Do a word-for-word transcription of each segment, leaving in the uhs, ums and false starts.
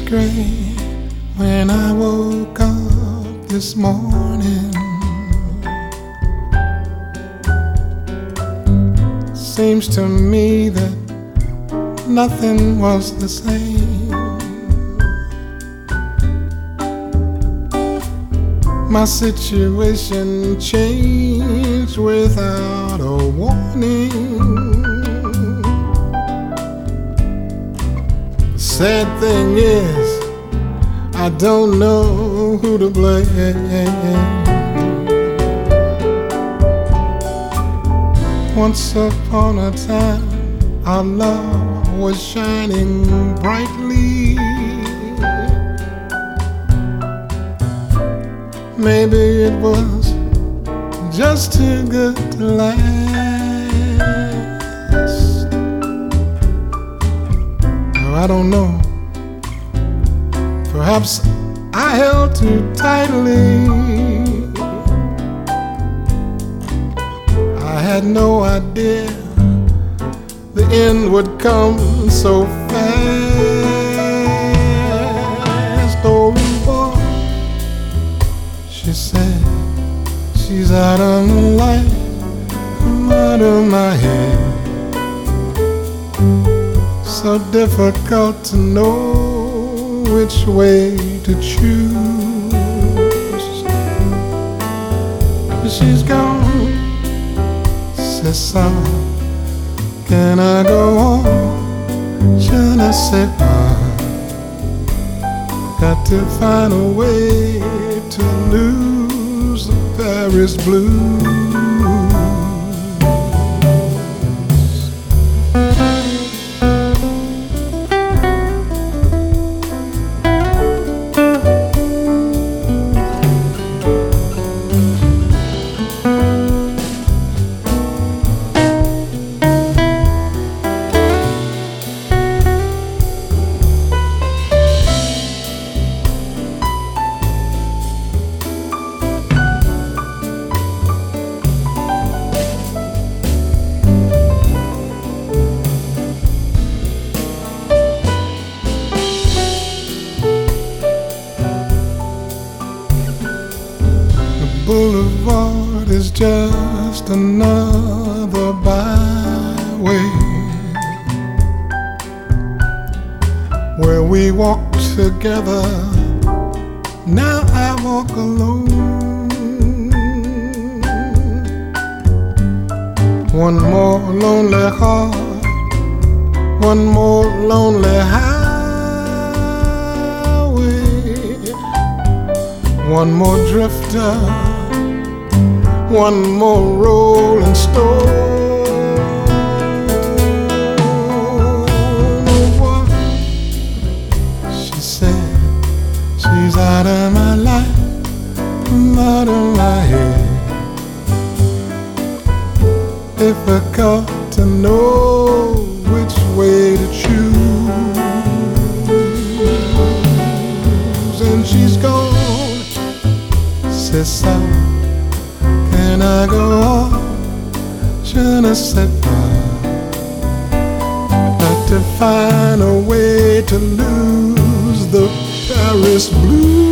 gray when I woke up this morning. Seems to me that nothing was the same. My situation changed without a warning. Sad thing is, I don't know who to blame. Once upon a time, our love was shining brightly. Maybe it was just too good to last. Oh, I don't know. Perhaps I held too tightly. I had no idea the end would come so fast. Oh boy, she said she's out of my life, I'm out of my head. So difficult to know which way to choose. She's gone, c'est ça. Can I go on? Je ne sais pas. Got to find a way to lose the Paris blues. Boulevard is just another byway where we walk together. Now I walk alone. One more lonely heart, one more lonely highway, one more drifter, one more rolling stone. She said she's out of my life, I'm out of my head. Difficult to know which way to choose. And she's gone, c'est ça. Can I go on? Je ne sais pas. Got to find a way to lose the Paris blues.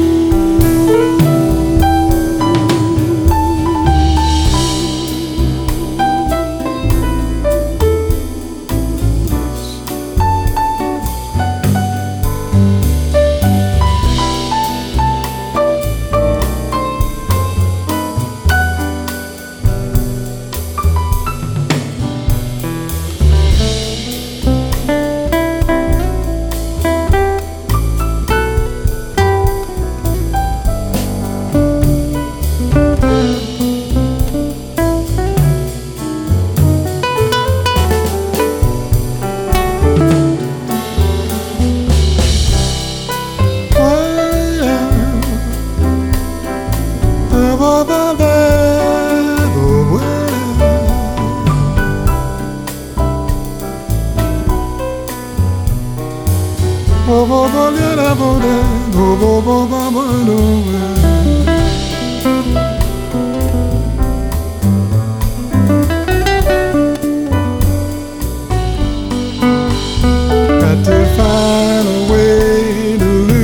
Got to find a way to live.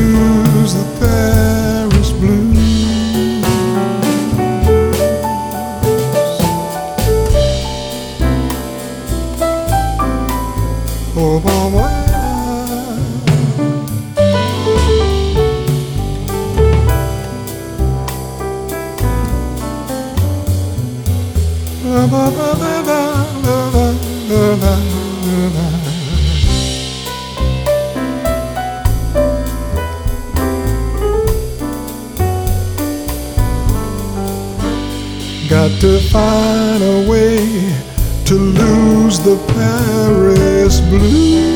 Got to find a way to lose the Paris blues.